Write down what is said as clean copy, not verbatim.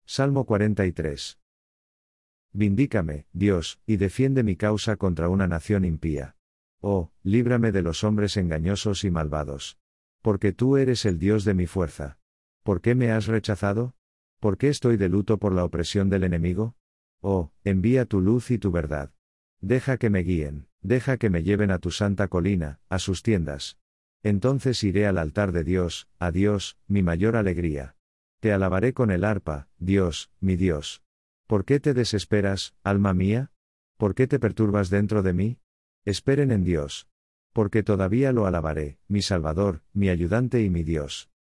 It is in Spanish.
Salmo 43. Vindícame, Dios, y defiende mi causa contra una nación impía. Oh, líbrame de los hombres engañosos y malvados. Porque tú eres el Dios de mi fuerza. ¿Por qué me has rechazado? ¿Por qué estoy de luto por la opresión del enemigo? Oh, envía tu luz y tu verdad. Deja que me guíen, deja que me lleven a tu santa colina, a sus tiendas. Entonces iré al altar de Dios, a Dios, mi mayor alegría. Te alabaré con el arpa, Dios, mi Dios. ¿Por qué te desesperas, alma mía? ¿Por qué te perturbas dentro de mí? Esperen en Dios. Porque todavía lo alabaré, mi Salvador, mi ayudante y mi Dios.